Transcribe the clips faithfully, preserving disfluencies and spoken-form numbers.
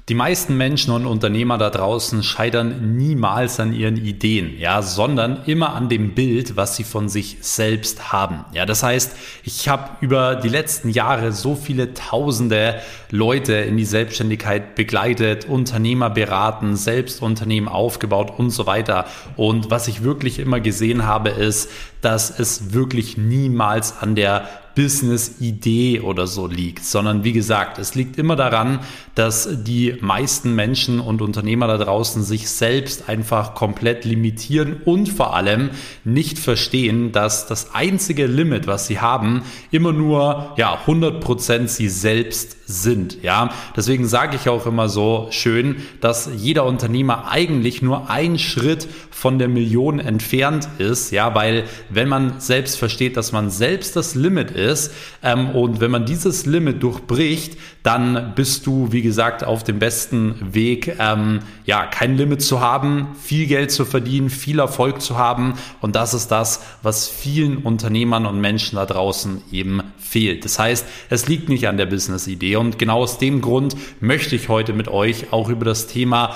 Die meisten Menschen und Unternehmer da draußen scheitern niemals an ihren Ideen, ja, sondern immer an dem Bild, was sie von sich selbst haben. Ja, das heißt, ich habe über die letzten Jahre so viele tausende Leute in die Selbstständigkeit begleitet, Unternehmer beraten, selbst Unternehmen aufgebaut und so weiter. Und was ich wirklich immer gesehen habe, ist, dass es wirklich niemals an der Business-Idee oder so liegt, sondern wie gesagt, es liegt immer daran, dass die meisten Menschen und Unternehmer da draußen sich selbst einfach komplett limitieren und vor allem nicht verstehen, dass das einzige Limit, was sie haben, immer nur ja hundert Prozent sie selbst sind. Ja, deswegen sage ich auch immer so schön, dass jeder Unternehmer eigentlich nur ein Schritt von der Million entfernt ist, ja, weil wenn man selbst versteht, dass man selbst das Limit ist ähm, und wenn man dieses Limit durchbricht, dann bist du, wie gesagt, auf dem besten Weg, ähm, ja, kein Limit zu haben, viel Geld zu verdienen, viel Erfolg zu haben, und das ist das, was vielen Unternehmern und Menschen da draußen eben fehlt. Das heißt, es liegt nicht an der Business-Idee, und genau aus dem Grund möchte ich heute mit euch auch über das Thema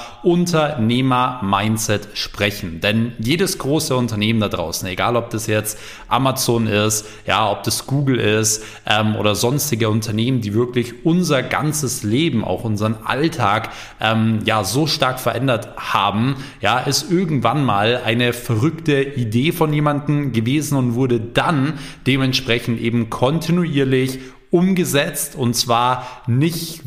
Unternehmer-Mindset sprechen, denn jedes große Unternehmen da draußen, egal ob das jetzt Amazon ist, ja, ob das Google ist ähm, oder sonstige Unternehmen, die wirklich unser ganzes Leben, auch unseren Alltag ähm, ja so stark verändert haben, ja, ist irgendwann mal eine verrückte Idee von jemandem gewesen und wurde dann dementsprechend eben kontinuierlich umgesetzt, und zwar nicht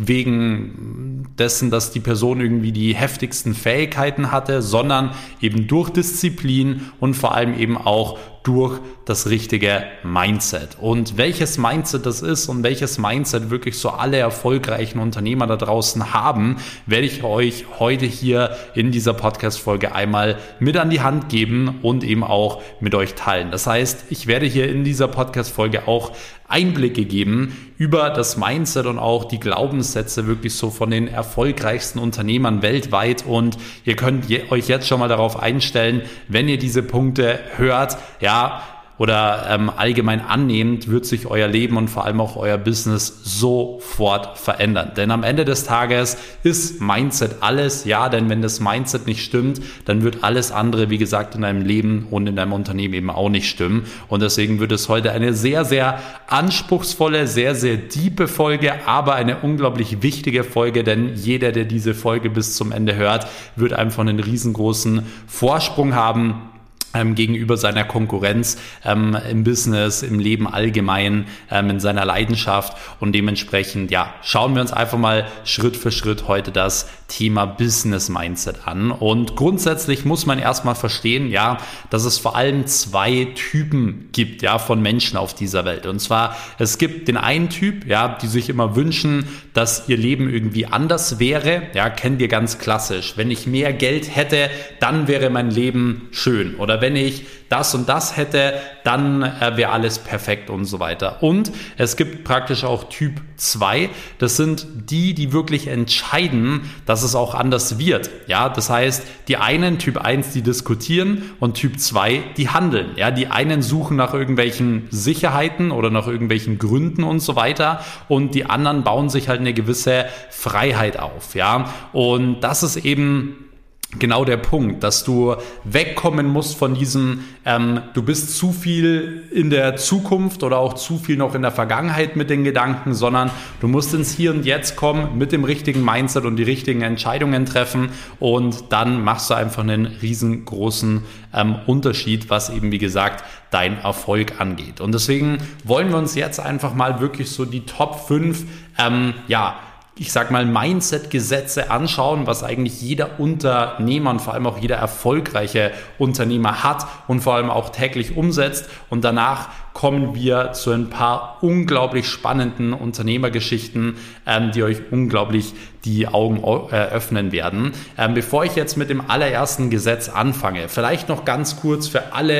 wegen dessen, dass die Person irgendwie die heftigsten Fähigkeiten hatte, sondern eben durch Disziplin und vor allem eben auch durch das richtige Mindset. Und welches Mindset das ist und welches Mindset wirklich so alle erfolgreichen Unternehmer da draußen haben, werde ich euch heute hier in dieser Podcast-Folge einmal mit an die Hand geben und eben auch mit euch teilen. Das heißt, ich werde hier in dieser Podcast-Folge auch Einblicke geben über das Mindset und auch die Glaubenssätze wirklich so von den erfolgreichsten Unternehmern weltweit, und ihr könnt euch jetzt schon mal darauf einstellen, wenn ihr diese Punkte hört, ja, oder ähm, allgemein annehmend, wird sich euer Leben und vor allem auch euer Business sofort verändern. Denn am Ende des Tages ist Mindset alles, ja, denn wenn das Mindset nicht stimmt, dann wird alles andere, wie gesagt, in deinem Leben und in deinem Unternehmen eben auch nicht stimmen. Und deswegen wird es heute eine sehr, sehr anspruchsvolle, sehr, sehr tiefe Folge, aber eine unglaublich wichtige Folge, denn jeder, der diese Folge bis zum Ende hört, wird einfach einen riesengroßen Vorsprung haben Ähm, gegenüber seiner Konkurrenz ähm, im Business, im Leben allgemein, ähm, in seiner Leidenschaft, und dementsprechend, ja, schauen wir uns einfach mal Schritt für Schritt heute das Thema Business Mindset an. Und grundsätzlich muss man erstmal verstehen, ja, dass es vor allem zwei Typen gibt, ja, von Menschen auf dieser Welt. Und zwar, es gibt den einen Typ, ja, die sich immer wünschen, dass ihr Leben irgendwie anders wäre, ja, kennt ihr ganz klassisch. Wenn ich mehr Geld hätte, dann wäre mein Leben schön, oder wenn ich das und das hätte, dann äh, wäre alles perfekt und so weiter. Und es gibt praktisch auch Typ zwei, das sind die, die wirklich entscheiden, dass es auch anders wird. Ja, das heißt, die einen, Typ eins, die diskutieren, und Typ zwei, die handeln. Ja, die einen suchen nach irgendwelchen Sicherheiten oder nach irgendwelchen Gründen und so weiter, und die anderen bauen sich halt eine gewisse Freiheit auf. Ja, und das ist eben genau der Punkt, dass du wegkommen musst von diesem, ähm, du bist zu viel in der Zukunft oder auch zu viel noch in der Vergangenheit mit den Gedanken, sondern du musst ins Hier und Jetzt kommen mit dem richtigen Mindset und die richtigen Entscheidungen treffen, und dann machst du einfach einen riesengroßen ähm, Unterschied, was eben, wie gesagt, dein Erfolg angeht. Und deswegen wollen wir uns jetzt einfach mal wirklich so die Top fünf, ähm, ja, ich sag mal, Mindset-Gesetze anschauen, was eigentlich jeder Unternehmer und vor allem auch jeder erfolgreiche Unternehmer hat und vor allem auch täglich umsetzt. Und danach kommen wir zu ein paar unglaublich spannenden Unternehmergeschichten, ähm, die euch unglaublich die Augen äh, öffnen werden. Ähm, bevor ich jetzt mit dem allerersten Gesetz anfange, vielleicht noch ganz kurz für alle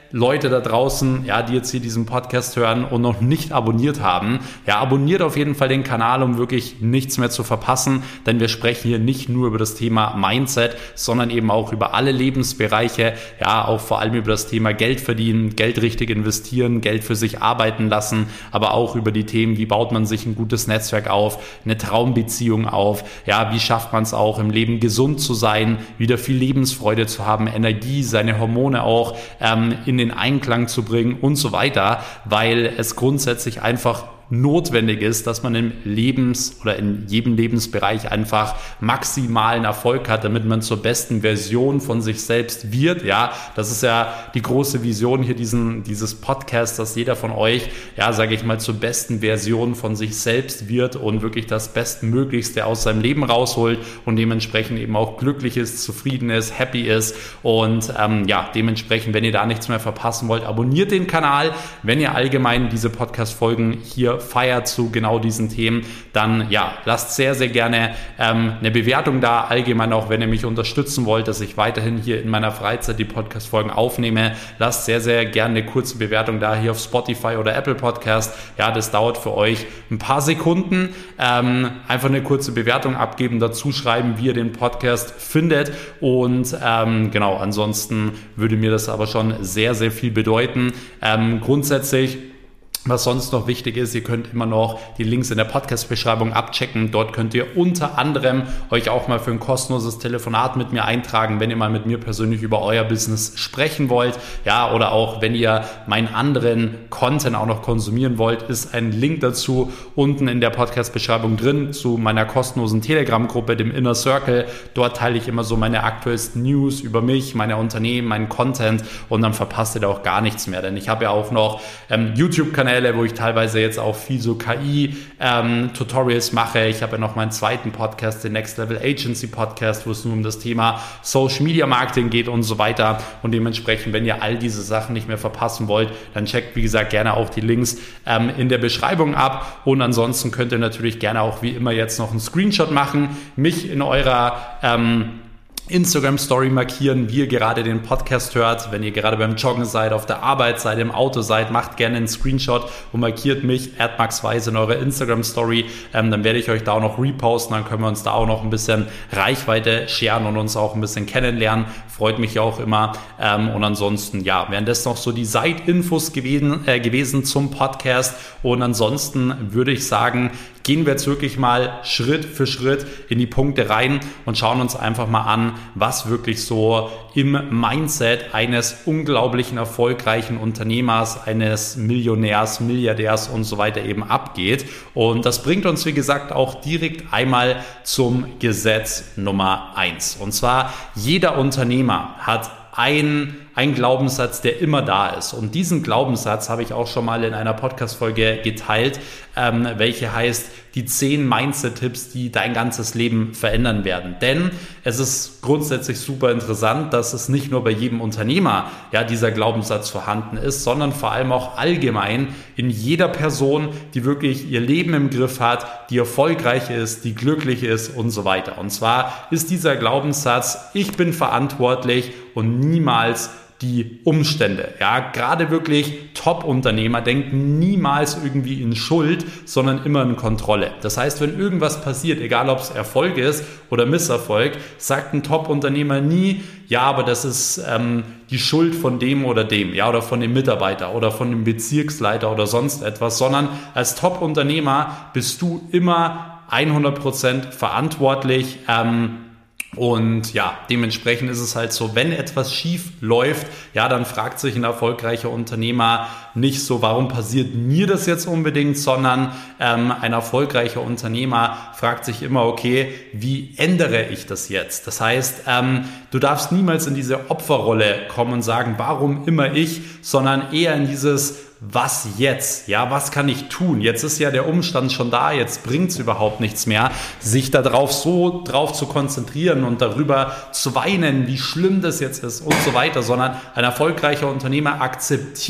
Leute da draußen, ja, die jetzt hier diesen Podcast hören und noch nicht abonniert haben, ja, abonniert auf jeden Fall den Kanal, um wirklich nichts mehr zu verpassen, denn wir sprechen hier nicht nur über das Thema Mindset, sondern eben auch über alle Lebensbereiche, ja, auch vor allem über das Thema Geld verdienen, Geld richtig investieren, Geld für sich arbeiten lassen, aber auch über die Themen, wie baut man sich ein gutes Netzwerk auf, eine Traumbeziehung auf, ja, wie schafft man es auch im Leben gesund zu sein, wieder viel Lebensfreude zu haben, Energie, seine Hormone auch ähm, in den Einklang zu bringen und so weiter, weil es grundsätzlich einfach notwendig ist, dass man im Lebens- oder in jedem Lebensbereich einfach maximalen Erfolg hat, damit man zur besten Version von sich selbst wird. Ja, das ist ja die große Vision hier diesen, dieses Podcasts, dass jeder von euch, ja, sage ich mal, zur besten Version von sich selbst wird und wirklich das Bestmöglichste aus seinem Leben rausholt und dementsprechend eben auch glücklich ist, zufrieden ist, happy ist und ähm, ja, dementsprechend, wenn ihr da nichts mehr verpassen wollt, abonniert den Kanal. Wenn ihr allgemein diese Podcast-Folgen hier feiert zu genau diesen Themen, dann ja, lasst sehr, sehr gerne ähm, eine Bewertung da, allgemein auch, wenn ihr mich unterstützen wollt, dass ich weiterhin hier in meiner Freizeit die Podcast-Folgen aufnehme, lasst sehr, sehr gerne eine kurze Bewertung da hier auf Spotify oder Apple Podcast, ja, das dauert für euch ein paar Sekunden, ähm, einfach eine kurze Bewertung abgeben, dazu schreiben, wie ihr den Podcast findet und ähm, genau, ansonsten würde mir das aber schon sehr, sehr viel bedeuten. Ähm, grundsätzlich Was sonst noch wichtig ist, ihr könnt immer noch die Links in der Podcast-Beschreibung abchecken. Dort könnt ihr unter anderem euch auch mal für ein kostenloses Telefonat mit mir eintragen, wenn ihr mal mit mir persönlich über euer Business sprechen wollt. Ja, oder auch wenn ihr meinen anderen Content auch noch konsumieren wollt, ist ein Link dazu unten in der Podcast-Beschreibung drin zu meiner kostenlosen Telegram-Gruppe, dem Inner Circle. Dort teile ich immer so meine aktuellsten News über mich, meine Unternehmen, meinen Content und dann verpasst ihr da auch gar nichts mehr. Denn ich habe ja auch noch ähm, YouTube-Kanäle, wo ich teilweise jetzt auch viel so K I-Tutorials ähm, mache. Ich habe ja noch meinen zweiten Podcast, den Next Level Agency Podcast, wo es nur um das Thema Social Media Marketing geht und so weiter. Und dementsprechend, wenn ihr all diese Sachen nicht mehr verpassen wollt, dann checkt, wie gesagt, gerne auch die Links ähm, in der Beschreibung ab. Und ansonsten könnt ihr natürlich gerne auch wie immer jetzt noch einen Screenshot machen, mich in eurer ähm, Instagram-Story markieren, wie ihr gerade den Podcast hört. Wenn ihr gerade beim Joggen seid, auf der Arbeit seid, im Auto seid, macht gerne einen Screenshot und markiert mich, at maxweise in eurer Instagram-Story. Ähm, dann werde ich euch da auch noch reposten, dann können wir uns da auch noch ein bisschen Reichweite scheren und uns auch ein bisschen kennenlernen. Freut mich auch immer. Ähm, und ansonsten, ja, wären das noch so die Side-Infos gewesen, äh, gewesen zum Podcast. Und ansonsten würde ich sagen, gehen wir jetzt wirklich mal Schritt für Schritt in die Punkte rein und schauen uns einfach mal an, was wirklich so im Mindset eines unglaublichen erfolgreichen Unternehmers, eines Millionärs, Milliardärs und so weiter eben abgeht. Und das bringt uns, wie gesagt, auch direkt einmal zum Gesetz Nummer eins. Und zwar, jeder Unternehmer hat ein, ein Glaubenssatz, der immer da ist. Und diesen Glaubenssatz habe ich auch schon mal in einer Podcast-Folge geteilt, ähm, welche heißt, die zehn Mindset-Tipps, die dein ganzes Leben verändern werden. Denn es ist grundsätzlich super interessant, dass es nicht nur bei jedem Unternehmer ja dieser Glaubenssatz vorhanden ist, sondern vor allem auch allgemein in jeder Person, die wirklich ihr Leben im Griff hat, die erfolgreich ist, die glücklich ist und so weiter. Und zwar ist dieser Glaubenssatz, ich bin verantwortlich und niemals die Umstände. Ja, gerade wirklich Top-Unternehmer denken niemals irgendwie in Schuld, sondern immer in Kontrolle. Das heißt, wenn irgendwas passiert, egal ob es Erfolg ist oder Misserfolg, sagt ein Top-Unternehmer nie, ja, aber das ist ähm, die Schuld von dem oder dem, ja, oder von dem Mitarbeiter oder von dem Bezirksleiter oder sonst etwas, sondern als Top-Unternehmer bist du immer hundert Prozent verantwortlich, ähm, und ja, dementsprechend ist es halt so, wenn etwas schief läuft, ja, dann fragt sich ein erfolgreicher Unternehmer nicht so, warum passiert mir das jetzt unbedingt, sondern ähm, ein erfolgreicher Unternehmer fragt sich immer, okay, wie ändere ich das jetzt? Das heißt, ähm, du darfst niemals in diese Opferrolle kommen und sagen, warum immer ich, sondern eher in dieses was jetzt? Ja, was kann ich tun? Jetzt ist ja der Umstand schon da, jetzt bringt es überhaupt nichts mehr, sich darauf so drauf zu konzentrieren und darüber zu weinen, wie schlimm das jetzt ist und so weiter, sondern ein erfolgreicher Unternehmer akzeptiert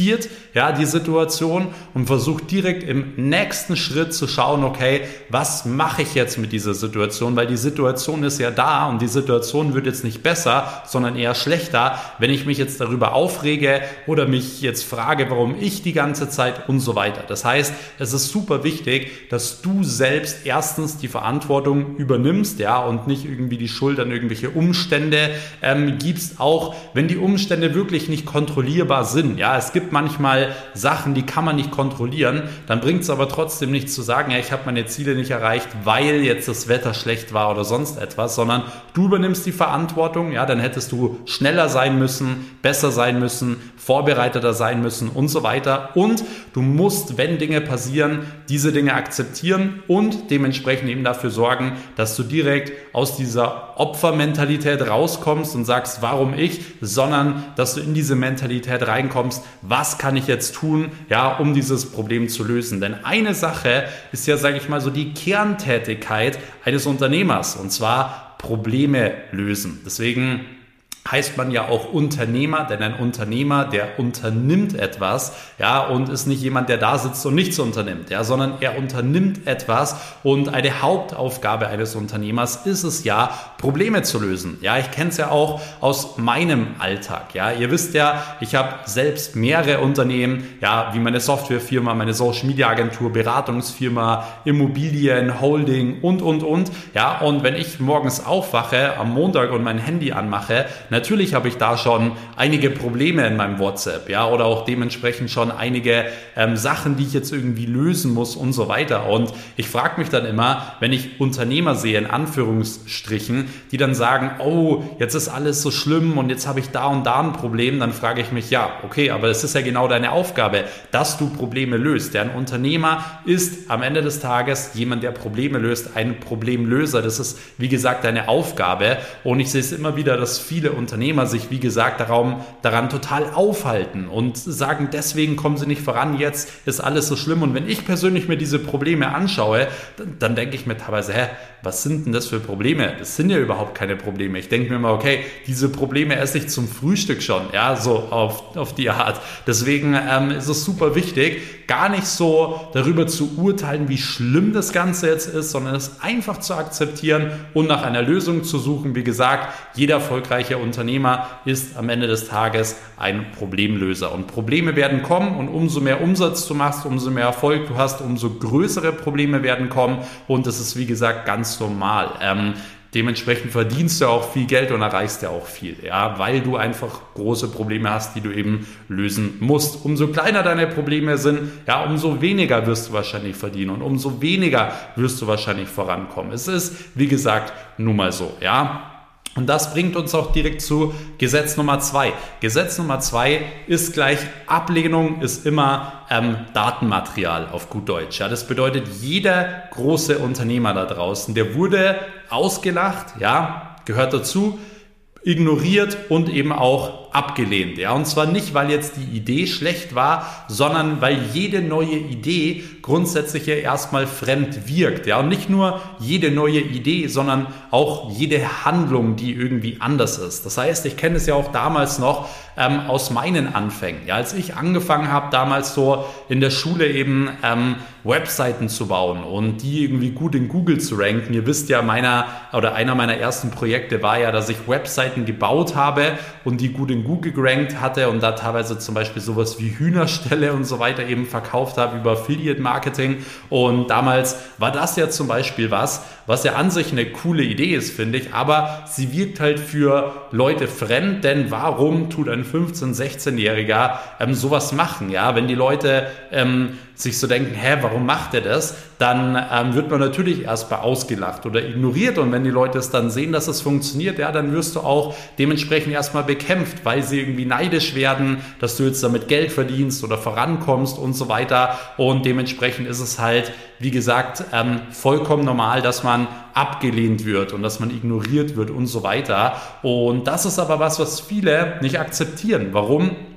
ja, die Situation und versucht direkt im nächsten Schritt zu schauen, okay, was mache ich jetzt mit dieser Situation, weil die Situation ist ja da und die Situation wird jetzt nicht besser, sondern eher schlechter, wenn ich mich jetzt darüber aufrege oder mich jetzt frage, warum ich die ganze Zeit und so weiter. Das heißt, es ist super wichtig, dass du selbst erstens die Verantwortung übernimmst, ja, und nicht irgendwie die Schuld an irgendwelche Umstände ähm, gibst, auch wenn die Umstände wirklich nicht kontrollierbar sind. Ja, es gibt manchmal Sachen, die kann man nicht kontrollieren, dann bringt es aber trotzdem nichts zu sagen, ja, ich habe meine Ziele nicht erreicht, weil jetzt das Wetter schlecht war oder sonst etwas, sondern du übernimmst die Verantwortung, ja, dann hättest du schneller sein müssen, besser sein müssen, vorbereiteter sein müssen und so weiter. Und du musst, wenn Dinge passieren, diese Dinge akzeptieren und dementsprechend eben dafür sorgen, dass du direkt aus dieser Opfermentalität rauskommst und sagst, warum ich, sondern dass du in diese Mentalität reinkommst, was kann ich jetzt tun, ja, um dieses Problem zu lösen. Denn eine Sache ist ja, sage ich mal, so die Kerntätigkeit eines Unternehmers, und zwar Probleme lösen. Deswegen heißt man ja auch Unternehmer, denn ein Unternehmer, der unternimmt etwas, ja, und ist nicht jemand, der da sitzt und nichts unternimmt, ja, sondern er unternimmt etwas und eine Hauptaufgabe eines Unternehmers ist es ja, Probleme zu lösen. Ja, ich kenne es ja auch aus meinem Alltag, ja, ihr wisst ja, ich habe selbst mehrere Unternehmen, ja, wie meine Softwarefirma, meine Social Media Agentur, Beratungsfirma, Immobilien, Holding und, und, und, ja, und wenn ich morgens aufwache am Montag und mein Handy anmache, natürlich habe ich da schon einige Probleme in meinem WhatsApp, ja, oder auch dementsprechend schon einige ähm, Sachen, die ich jetzt irgendwie lösen muss und so weiter. Und ich frage mich dann immer, wenn ich Unternehmer sehe, in Anführungsstrichen, die dann sagen, oh, jetzt ist alles so schlimm und jetzt habe ich da und da ein Problem, dann frage ich mich, ja, okay, aber es ist ja genau deine Aufgabe, dass du Probleme löst. Der ein Unternehmer ist am Ende des Tages jemand, der Probleme löst, ein Problemlöser. Das ist, wie gesagt, deine Aufgabe. Und ich sehe es immer wieder, dass viele Unternehmer sich, wie gesagt, daran, daran total aufhalten und sagen, deswegen kommen sie nicht voran, jetzt ist alles so schlimm. Und wenn ich persönlich mir diese Probleme anschaue, dann, dann denke ich mir teilweise, hä, was sind denn das für Probleme? Das sind ja überhaupt keine Probleme. Ich denke mir mal, okay, diese Probleme esse ich zum Frühstück schon, ja, so auf, auf die Art. Deswegen ähm, ist es super wichtig, gar nicht so darüber zu urteilen, wie schlimm das Ganze jetzt ist, sondern es einfach zu akzeptieren und nach einer Lösung zu suchen. Wie gesagt, jeder erfolgreiche Unternehmer ist am Ende des Tages ein Problemlöser. Und Probleme werden kommen und umso mehr Umsatz du machst, umso mehr Erfolg du hast, umso größere Probleme werden kommen und das ist, wie gesagt, ganz normal. Ähm, Dementsprechend verdienst du auch viel Geld und erreichst ja auch viel, ja, weil du einfach große Probleme hast, die du eben lösen musst. Umso kleiner deine Probleme sind, ja, umso weniger wirst du wahrscheinlich verdienen und umso weniger wirst du wahrscheinlich vorankommen. Es ist, wie gesagt, nun mal so, ja. Und das bringt uns auch direkt zu Gesetz Nummer zwei. Gesetz Nummer zwei ist gleich Ablehnung ist immer ähm, Datenmaterial auf gut Deutsch. Ja, das bedeutet, jeder große Unternehmer da draußen, der wurde ausgelacht, ja, gehört dazu, ignoriert und eben auch abgelehnt. Ja, und zwar nicht, weil jetzt die Idee schlecht war, sondern weil jede neue Idee grundsätzlich ja erstmal fremd wirkt. Ja, und nicht nur jede neue Idee, sondern auch jede Handlung, die irgendwie anders ist. Das heißt, ich kenne es ja auch damals noch ähm, aus meinen Anfängen. Ja, als ich angefangen habe, damals so in der Schule eben ähm, Webseiten zu bauen und die irgendwie gut in Google zu ranken. Ihr wisst ja, meiner oder einer meiner ersten Projekte war ja, dass ich Webseiten gebaut habe und die gut in Google gerankt hatte und da teilweise zum Beispiel sowas wie Hühnerställe und so weiter eben verkauft habe über Affiliate Marketing. Und damals war das ja zum Beispiel was, was ja an sich eine coole Idee ist, finde ich, aber sie wirkt halt für Leute fremd, denn warum tut ein fünfzehn-, sechzehnjähriger ähm, sowas machen? Ja, wenn die Leute ähm, sich so denken, hä, warum macht er das? Dann ähm, wird man natürlich erstmal ausgelacht oder ignoriert und wenn die Leute es dann sehen, dass es funktioniert, ja, dann wirst du auch dementsprechend erstmal bekämpft, weil sie irgendwie neidisch werden, dass du jetzt damit Geld verdienst oder vorankommst und so weiter und dementsprechend ist es halt, wie gesagt, ähm, vollkommen normal, dass man abgelehnt wird und dass man ignoriert wird und so weiter und das ist aber was, was viele nicht akzeptieren. Warum?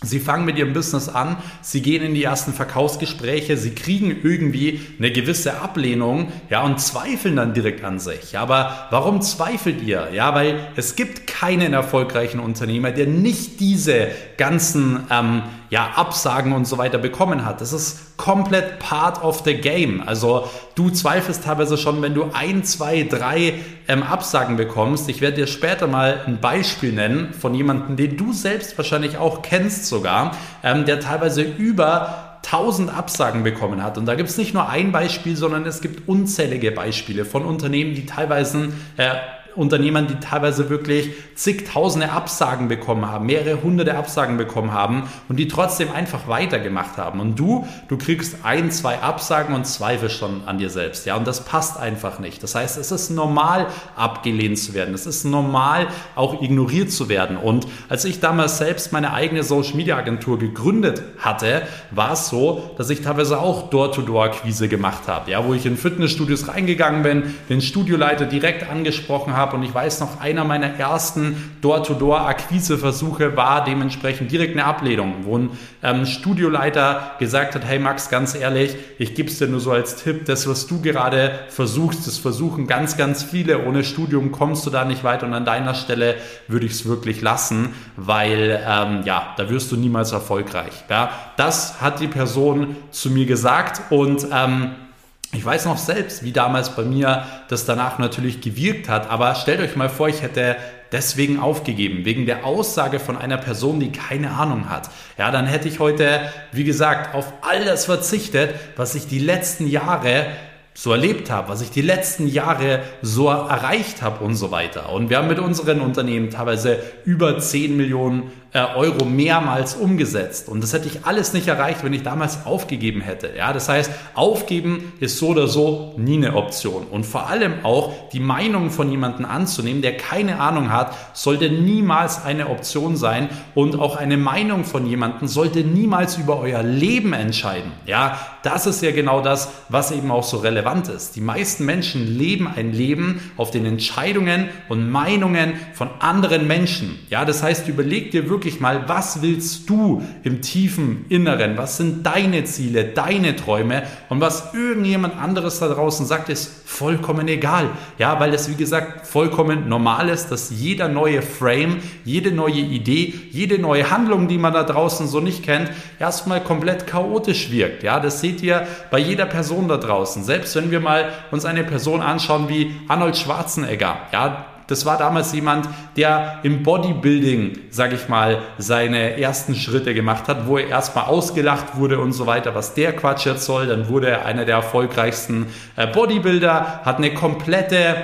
Sie fangen mit ihrem Business an, sie gehen in die ersten Verkaufsgespräche, sie kriegen irgendwie eine gewisse Ablehnung, ja, und zweifeln dann direkt an sich. Ja, aber warum zweifelt ihr? Ja, weil es gibt keinen erfolgreichen Unternehmer, der nicht diese ganzen ähm, ja, Absagen und so weiter bekommen hat. Das ist komplett part of the game. Also du zweifelst teilweise schon, wenn du ein, zwei, drei ähm, Absagen bekommst. Ich werde dir später mal ein Beispiel nennen von jemandem, den du selbst wahrscheinlich auch kennst sogar, ähm, der teilweise über tausend Absagen bekommen hat. Und da gibt es nicht nur ein Beispiel, sondern es gibt unzählige Beispiele von Unternehmen, die teilweise äh, Unternehmern, die teilweise wirklich zigtausende Absagen bekommen haben, mehrere hunderte Absagen bekommen haben und die trotzdem einfach weitergemacht haben. Und du, du kriegst ein, zwei Absagen und zweifelst schon an dir selbst. Ja, und das passt einfach nicht. Das heißt, es ist normal, abgelehnt zu werden. Es ist normal, auch ignoriert zu werden. Und als ich damals selbst meine eigene Social-Media-Agentur gegründet hatte, war es so, dass ich teilweise auch Door-to-Door-Akquise gemacht habe. Ja, wo ich in Fitnessstudios reingegangen bin, den Studioleiter direkt angesprochen habe. Und ich weiß noch, einer meiner ersten Door-to-Door-Akquise-Versuche war dementsprechend direkt eine Ablehnung, wo ein ähm, Studioleiter gesagt hat, hey Max, ganz ehrlich, ich gebe es dir nur so als Tipp, das, was du gerade versuchst, das versuchen ganz, ganz viele, ohne Studium kommst du da nicht weiter und an deiner Stelle würde ich es wirklich lassen, weil ähm, ja, da wirst du niemals erfolgreich. Ja? Das hat die Person zu mir gesagt und ähm, ich weiß noch selbst, wie damals bei mir das danach natürlich gewirkt hat, aber stellt euch mal vor, ich hätte deswegen aufgegeben, wegen der Aussage von einer Person, die keine Ahnung hat. Ja, dann hätte ich heute, wie gesagt, auf all das verzichtet, was ich die letzten Jahre so erlebt habe, was ich die letzten Jahre so erreicht habe und so weiter. Und wir haben mit unseren Unternehmen teilweise über zehn Millionen Euro mehrmals umgesetzt. Und das hätte ich alles nicht erreicht, wenn ich damals aufgegeben hätte. Ja, das heißt, aufgeben ist so oder so nie eine Option. Und vor allem auch die Meinung von jemandem anzunehmen, der keine Ahnung hat, sollte niemals eine Option sein. Und auch eine Meinung von jemandem sollte niemals über euer Leben entscheiden. Ja, das ist ja genau das, was eben auch so relevant ist. Die meisten Menschen leben ein Leben auf den Entscheidungen und Meinungen von anderen Menschen. Ja, das heißt, überleg dir wirklich mal, was willst du im tiefen Inneren? Was sind deine Ziele, deine Träume? Und was irgendjemand anderes da draußen sagt, ist vollkommen egal. Ja, weil das, wie gesagt, vollkommen normal ist, dass jeder neue Frame, jede neue Idee, jede neue Handlung, die man da draußen so nicht kennt, erstmal komplett chaotisch wirkt. Ja, das seht ihr bei jeder Person da draußen. Selbst wenn wir mal uns eine Person anschauen wie Arnold Schwarzenegger, ja, das war damals jemand, der im Bodybuilding, sag ich mal, seine ersten Schritte gemacht hat, wo er erstmal ausgelacht wurde und so weiter, was der Quatsch jetzt soll. Dann wurde er einer der erfolgreichsten Bodybuilder, hat eine komplette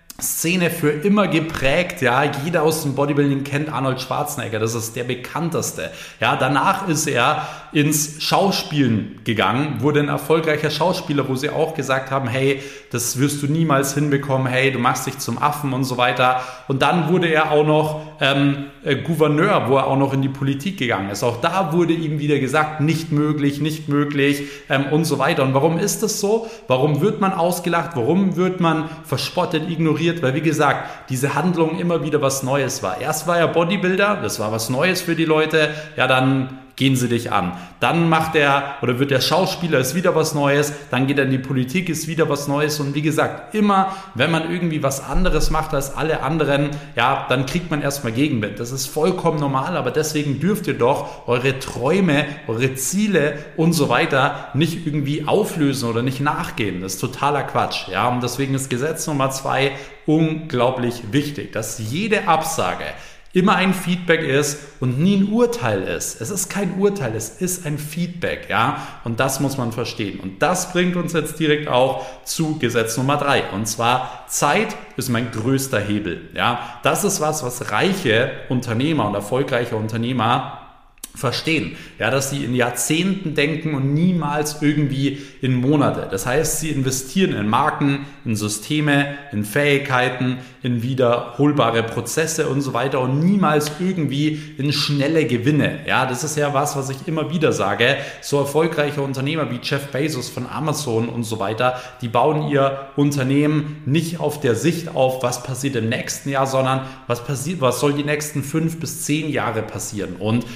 Szene für immer geprägt, ja, jeder aus dem Bodybuilding kennt Arnold Schwarzenegger, das ist der bekannteste. Ja, danach ist er ins Schauspielen gegangen, wurde ein erfolgreicher Schauspieler, wo sie auch gesagt haben, hey, das wirst du niemals hinbekommen, hey, du machst dich zum Affen und so weiter. Und dann wurde er auch noch ähm, äh, Gouverneur, wo er auch noch in die Politik gegangen ist. Auch da wurde ihm wieder gesagt, nicht möglich, nicht möglich ähm, und so weiter. Und warum ist das so? Warum wird man ausgelacht? Warum wird man verspottet, ignoriert? Weil, wie gesagt, diese Handlung immer wieder was Neues war. Erst war er Bodybuilder, das war was Neues für die Leute, ja, dann gehen sie dich an. Dann macht er oder wird der Schauspieler, ist wieder was Neues, dann geht er in die Politik, ist wieder was Neues und wie gesagt, immer, wenn man irgendwie was anderes macht als alle anderen, ja, dann kriegt man erstmal Gegenwind. Das ist vollkommen normal, aber deswegen dürft ihr doch eure Träume, eure Ziele und so weiter nicht irgendwie auflösen oder nicht nachgehen. Das ist totaler Quatsch, ja, und deswegen ist Gesetz Nummer zwei unglaublich wichtig, dass jede Absage immer ein Feedback ist und nie ein Urteil ist. Es ist kein Urteil, es ist ein Feedback, ja, und das muss man verstehen. Und das bringt uns jetzt direkt auch zu Gesetz Nummer drei, und zwar Zeit ist mein größter Hebel, ja. Das ist was, was reiche Unternehmer und erfolgreiche Unternehmer verstehen, ja, dass sie in Jahrzehnten denken und niemals irgendwie in Monate. Das heißt, sie investieren in Marken, in Systeme, in Fähigkeiten, in wiederholbare Prozesse und so weiter und niemals irgendwie in schnelle Gewinne. Ja, das ist ja was, was ich immer wieder sage. So erfolgreiche Unternehmer wie Jeff Bezos von Amazon und so weiter, die bauen ihr Unternehmen nicht auf der Sicht auf, was passiert im nächsten Jahr, sondern was passiert, was soll die nächsten fünf bis zehn Jahre passieren. Und das ist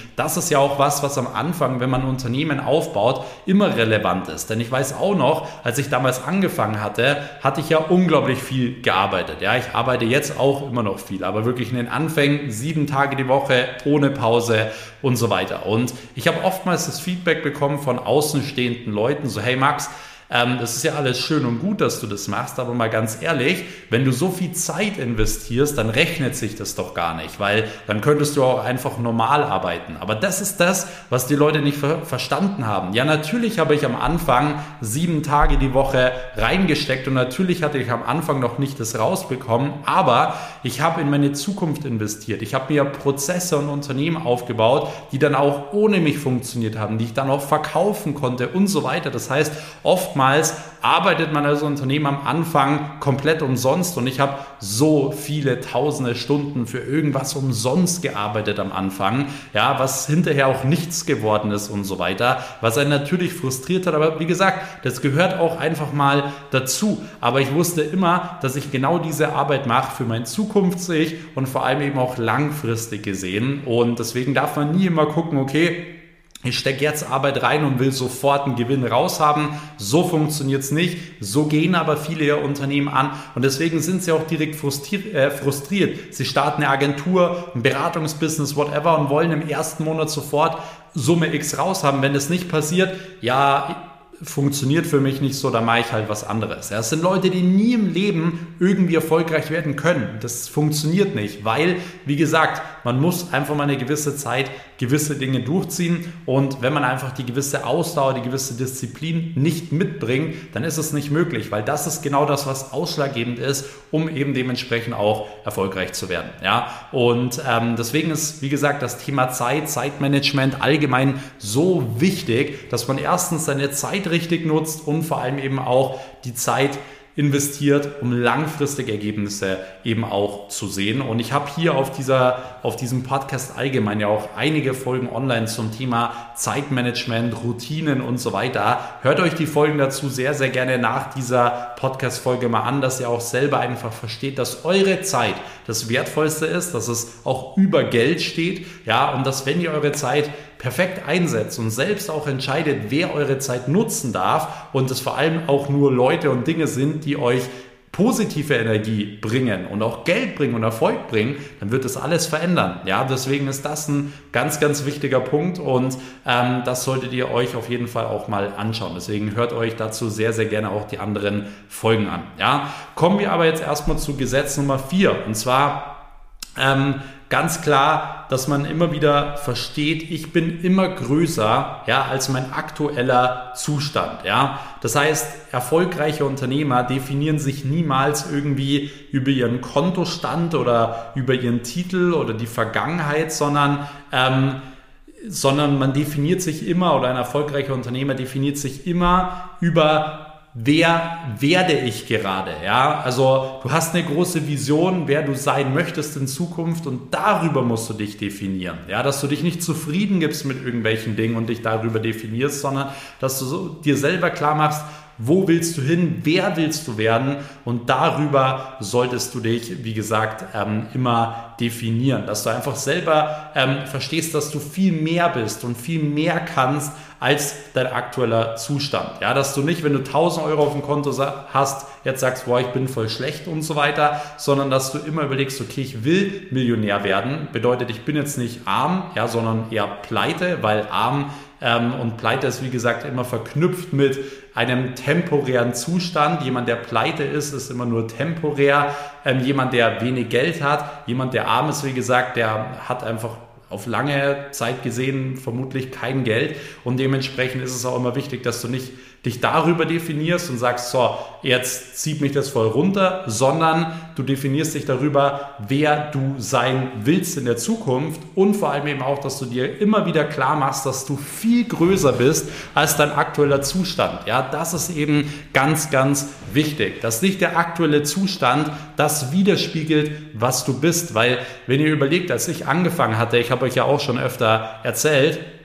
ja auch was, was am Anfang, wenn man ein Unternehmen aufbaut, immer relevant ist. Denn ich weiß auch noch, als ich damals angefangen hatte, hatte ich ja unglaublich viel gearbeitet. Ja, ich arbeite jetzt auch immer noch viel, aber wirklich in den Anfängen sieben Tage die Woche, ohne Pause und so weiter. Und ich habe oftmals das Feedback bekommen von außenstehenden Leuten, so hey Max, Ähm, das ist ja alles schön und gut, dass du das machst, aber mal ganz ehrlich, wenn du so viel Zeit investierst, dann rechnet sich das doch gar nicht, weil dann könntest du auch einfach normal arbeiten. Aber das ist das, was die Leute nicht ver- verstanden haben. Ja, natürlich habe ich am Anfang sieben Tage die Woche reingesteckt und natürlich hatte ich am Anfang noch nicht das rausbekommen, aber ich habe in meine Zukunft investiert. Ich habe mir Prozesse und Unternehmen aufgebaut, die dann auch ohne mich funktioniert haben, die ich dann auch verkaufen konnte und so weiter. Das heißt, oftmals arbeitet man als Unternehmen am Anfang komplett umsonst und ich habe so viele tausende Stunden für irgendwas umsonst gearbeitet am Anfang, ja, was hinterher auch nichts geworden ist und so weiter, was einen natürlich frustriert hat, aber wie gesagt, das gehört auch einfach mal dazu, aber ich wusste immer, dass ich genau diese Arbeit mache für mein Zukunfts-Ich und vor allem eben auch langfristig gesehen und deswegen darf man nie immer gucken, okay, ich stecke jetzt Arbeit rein und will sofort einen Gewinn raushaben. So funktioniert es nicht. So gehen aber viele ihr Unternehmen an. Und deswegen sind sie auch direkt frustriert. Äh, frustriert. Sie starten eine Agentur, ein Beratungsbusiness, whatever und wollen im ersten Monat sofort Summe X raushaben. Wenn das nicht passiert, ja, funktioniert für mich nicht so, dann mache ich halt was anderes. Ja, es sind Leute, die nie im Leben irgendwie erfolgreich werden können. Das funktioniert nicht, weil, wie gesagt, man muss einfach mal eine gewisse Zeit gewisse Dinge durchziehen und wenn man einfach die gewisse Ausdauer, die gewisse Disziplin nicht mitbringt, dann ist es nicht möglich, weil das ist genau das, was ausschlaggebend ist, um eben dementsprechend auch erfolgreich zu werden. Ja, und ähm, deswegen ist, wie gesagt, das Thema Zeit, Zeitmanagement allgemein so wichtig, dass man erstens seine Zeit richtig nutzt und vor allem eben auch die Zeit investiert, um langfristige Ergebnisse eben auch zu sehen. Und ich habe hier auf dieser, auf diesem Podcast allgemein ja auch einige Folgen online zum Thema Zeitmanagement, Routinen und so weiter. Hört euch die Folgen dazu sehr, sehr gerne nach dieser Podcast-Folge mal an, dass ihr auch selber einfach versteht, dass eure Zeit das Wertvollste ist, dass es auch über Geld steht, ja, und dass wenn ihr eure Zeit perfekt einsetzt und selbst auch entscheidet, wer eure Zeit nutzen darf und es vor allem auch nur Leute und Dinge sind, die euch positive Energie bringen und auch Geld bringen und Erfolg bringen, dann wird das alles verändern. Ja, deswegen ist das ein ganz, ganz wichtiger Punkt und ähm, das solltet ihr euch auf jeden Fall auch mal anschauen. Deswegen hört euch dazu sehr, sehr gerne auch die anderen Folgen an. Ja, kommen wir aber jetzt erstmal zu Gesetz Nummer vier und zwar ähm, ganz klar, dass man immer wieder versteht, ich bin immer größer, ja, als mein aktueller Zustand. Ja. Das heißt, erfolgreiche Unternehmer definieren sich niemals irgendwie über ihren Kontostand oder über ihren Titel oder die Vergangenheit, sondern ähm, sondern man definiert sich immer oder ein erfolgreicher Unternehmer definiert sich immer über wer werde ich gerade, ja, also du hast eine große Vision, wer du sein möchtest in Zukunft und darüber musst du dich definieren, ja, dass du dich nicht zufrieden gibst mit irgendwelchen Dingen und dich darüber definierst, sondern dass du so dir selber klar machst, wo willst du hin, wer willst du werden und darüber solltest du dich, wie gesagt, ähm, immer definieren, dass du einfach selber ähm, verstehst, dass du viel mehr bist und viel mehr kannst als dein aktueller Zustand. Ja, dass du nicht, wenn du tausend Euro auf dem Konto hast, jetzt sagst, boah, ich bin voll schlecht und so weiter, sondern dass du immer überlegst, okay, ich will Millionär werden, bedeutet, ich bin jetzt nicht arm, ja, sondern eher pleite, weil arm ähm, und pleite ist, wie gesagt, immer verknüpft mit einem temporären Zustand. Jemand, der pleite ist, ist immer nur temporär. Ähm, jemand, der wenig Geld hat, jemand, der arm ist, wie gesagt, der hat einfach auf lange Zeit gesehen vermutlich kein Geld und dementsprechend ist es auch immer wichtig, dass du nicht dich darüber definierst und sagst, so, jetzt zieht mich das voll runter, sondern du definierst dich darüber, wer du sein willst in der Zukunft und vor allem eben auch, dass du dir immer wieder klar machst, dass du viel größer bist als dein aktueller Zustand. Ja, das ist eben ganz, ganz wichtig, dass nicht der aktuelle Zustand das widerspiegelt, was du bist, weil wenn ihr überlegt, als ich angefangen hatte, ich habe euch ja auch schon öfter erzählt,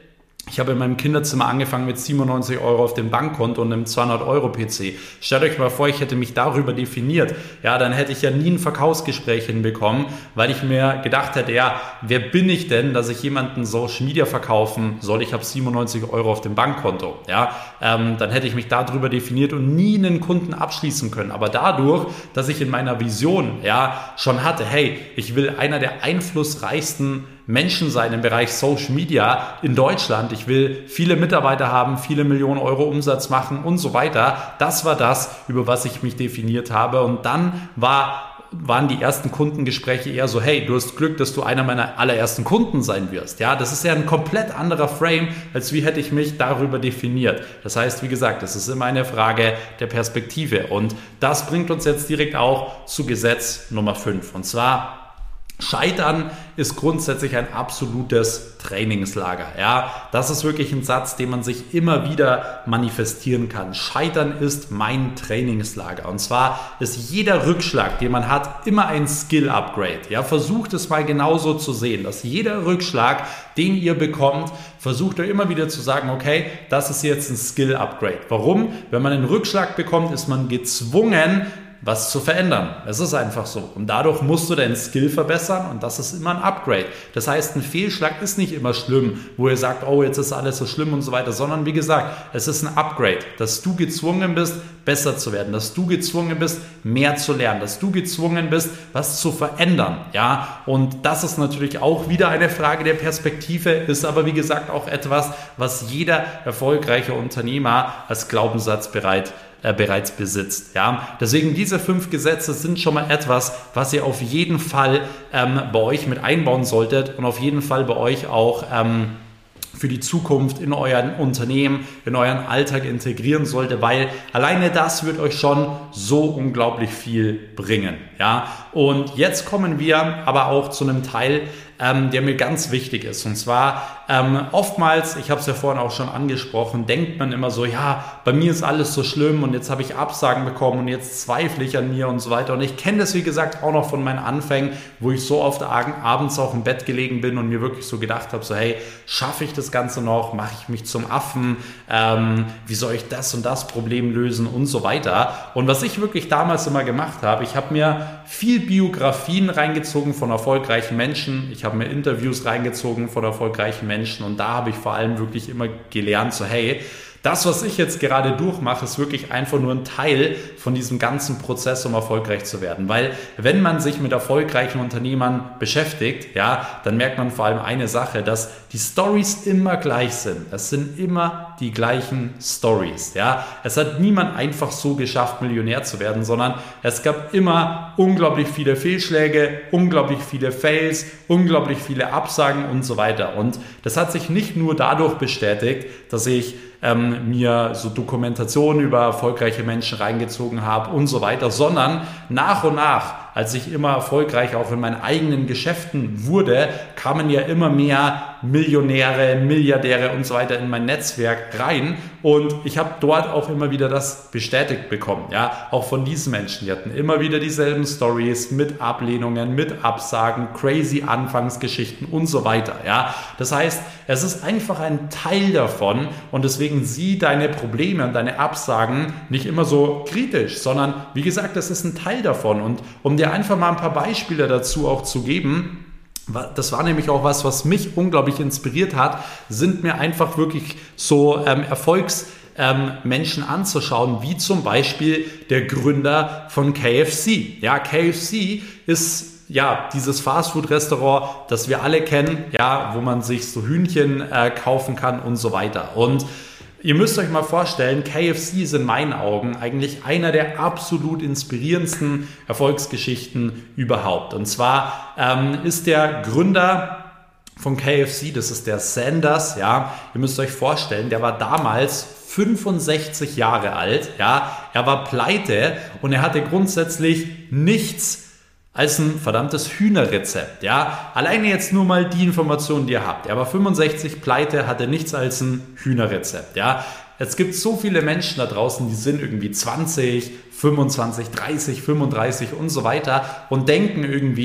Ich habe in meinem Kinderzimmer angefangen mit siebenundneunzig Euro auf dem Bankkonto und einem zweihundert Euro P C. Stellt euch mal vor, ich hätte mich darüber definiert. Ja, dann hätte ich ja nie ein Verkaufsgespräch hinbekommen, weil ich mir gedacht hätte, ja, wer bin ich denn, dass ich jemanden Social Media verkaufen soll? Ich habe siebenundneunzig Euro auf dem Bankkonto. Ja, ähm, dann hätte ich mich darüber definiert und nie einen Kunden abschließen können. Aber dadurch, dass ich in meiner Vision ja schon hatte, hey, ich will einer der einflussreichsten Menschen sein im Bereich Social Media in Deutschland. Ich will viele Mitarbeiter haben, viele Millionen Euro Umsatz machen und so weiter. Das war das, über was ich mich definiert habe. Und dann war waren die ersten Kundengespräche eher so, hey, du hast Glück, dass du einer meiner allerersten Kunden sein wirst. Ja, das ist ja ein komplett anderer Frame, als wie hätte ich mich darüber definiert. Das heißt, wie gesagt, es ist immer eine Frage der Perspektive. Und das bringt uns jetzt direkt auch zu Gesetz Nummer fünf. Und zwar, Scheitern ist grundsätzlich ein absolutes Trainingslager. Ja, das ist wirklich ein Satz, den man sich immer wieder manifestieren kann. Scheitern ist mein Trainingslager. Und zwar ist jeder Rückschlag, den man hat, immer ein Skill-Upgrade. Ja, versucht es mal genauso zu sehen, dass jeder Rückschlag, den ihr bekommt, versucht ihr immer wieder zu sagen, okay, das ist jetzt ein Skill-Upgrade. Warum? Wenn man einen Rückschlag bekommt, ist man gezwungen, was zu verändern. Es ist einfach so. Und dadurch musst du deinen Skill verbessern und das ist immer ein Upgrade. Das heißt, ein Fehlschlag ist nicht immer schlimm, wo ihr sagt, oh, jetzt ist alles so schlimm und so weiter, sondern wie gesagt, es ist ein Upgrade, dass du gezwungen bist, besser zu werden, dass du gezwungen bist, mehr zu lernen, dass du gezwungen bist, was zu verändern. Ja, und das ist natürlich auch wieder eine Frage der Perspektive, ist aber wie gesagt auch etwas, was jeder erfolgreiche Unternehmer als Glaubenssatz bereit äh, bereits besitzt. Ja, deswegen diese fünf Gesetze sind schon mal etwas, was ihr auf jeden Fall ähm, bei euch mit einbauen solltet und auf jeden Fall bei euch auch ähm, für die Zukunft in euren Unternehmen, in euren Alltag integrieren sollte, weil alleine das wird euch schon so unglaublich viel bringen. Ja, und jetzt kommen wir aber auch zu einem Teil, ähm, der mir ganz wichtig ist. Und zwar ähm, oftmals, ich habe es ja vorhin auch schon angesprochen, denkt man immer so, ja, bei mir ist alles so schlimm und jetzt habe ich Absagen bekommen und jetzt zweifle ich an mir und so weiter. Und ich kenne das, wie gesagt, auch noch von meinen Anfängen, wo ich so oft abends auch im Bett gelegen bin und mir wirklich so gedacht habe, so hey, schaffe ich das Ganze noch? Mache ich mich zum Affen? Ähm, wie soll ich das und das Problem lösen und so weiter? Und was ich wirklich damals immer gemacht habe, ich habe mir viel Biografien reingezogen von erfolgreichen Menschen. Ich habe mir Interviews reingezogen von erfolgreichen Menschen und da habe ich vor allem wirklich immer gelernt, so hey, das, was ich jetzt gerade durchmache, ist wirklich einfach nur ein Teil von diesem ganzen Prozess, um erfolgreich zu werden. Weil wenn man sich mit erfolgreichen Unternehmern beschäftigt, ja, dann merkt man vor allem eine Sache, dass die Stories immer gleich sind. Es sind immer die gleichen Stories. Ja. Es hat niemand einfach so geschafft, Millionär zu werden, sondern es gab immer unglaublich viele Fehlschläge, unglaublich viele Fails, unglaublich viele Absagen und so weiter. Und das hat sich nicht nur dadurch bestätigt, dass ich Ähm, mir so Dokumentationen über erfolgreiche Menschen reingezogen habe und so weiter, sondern nach und nach, als ich immer erfolgreich auch in meinen eigenen Geschäften wurde, kamen ja immer mehr Millionäre, Milliardäre und so weiter in mein Netzwerk rein und ich habe dort auch immer wieder das bestätigt bekommen, ja, auch von diesen Menschen, die hatten immer wieder dieselben Stories mit Ablehnungen, mit Absagen, crazy Anfangsgeschichten und so weiter, ja, das heißt, es ist einfach ein Teil davon und deswegen sieh deine Probleme und deine Absagen nicht immer so kritisch, sondern wie gesagt, das ist ein Teil davon und um dir einfach mal ein paar Beispiele dazu auch zu geben, das war nämlich auch was, was mich unglaublich inspiriert hat, sind mir einfach wirklich so ähm, Erfolgs- Ähm, Menschen anzuschauen, wie zum Beispiel der Gründer von K F C. Ja, K F C ist ja dieses Fastfood-Restaurant, das wir alle kennen, ja, wo man sich so Hühnchen äh, kaufen kann und so weiter. Und ihr müsst euch mal vorstellen, K F C ist in meinen Augen eigentlich einer der absolut inspirierendsten Erfolgsgeschichten überhaupt. Und zwar ähm, ist der Gründer von K F C, das ist der Sanders, ja, ihr müsst euch vorstellen, der war damals fünfundsechzig Jahre alt, ja, er war pleite und er hatte grundsätzlich nichts als ein verdammtes Hühnerrezept, ja, alleine jetzt nur mal die Informationen, die ihr habt, er war fünfundsechzig, pleite, hatte nichts als ein Hühnerrezept, ja, es gibt so viele Menschen da draußen, die sind irgendwie zwanzig, fünfundzwanzig, dreißig, fünfunddreißig und so weiter und denken irgendwie,